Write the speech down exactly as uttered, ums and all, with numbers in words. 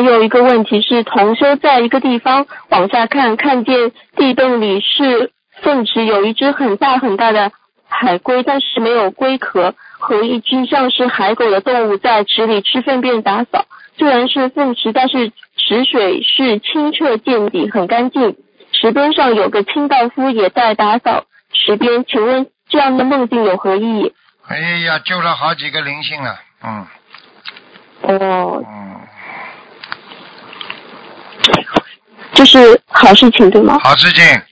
有一个问题是，同修在一个地方往下看，看见地洞里是粪池，有一只很大很大的海龟，但是没有龟壳，和一只像是海狗的动物在池里吃粪便打扫。虽然是粪池，但是池水是清澈见底，很干净。池边上有个清道夫也在打扫池边，请问这样的梦境有何意义？ 哎呀，救了好几个灵性了，嗯。 哦。 嗯。 这是好事情对吗？ 好事情。